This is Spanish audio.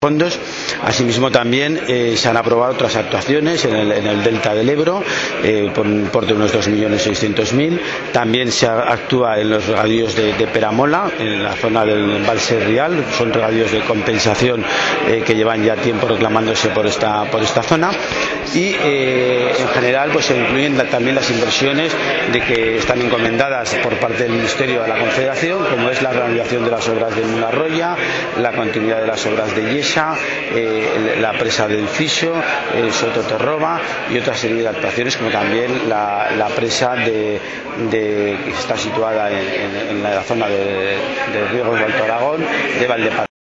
fondos. Asimismo también se han aprobado otras actuaciones en el delta del Ebro por un importe de unos 2.600.000. También se actúa en los regadíos de Peramola, en la zona del embalse Rial. Son regadíos de compensación que llevan ya tiempo reclamándose por esta zona. Y en general pues se incluyen también las inversiones que están encomendadas por parte del Ministerio a la Confederación, como es la reanudación de las obras de Mularroya, la continuidad de las obras de Yesa, la presa del Fiso, Soto Torroba y otra serie de actuaciones, como también la presa que está situada en la zona de riegos de Alto Aragón, de Valdeparaiso.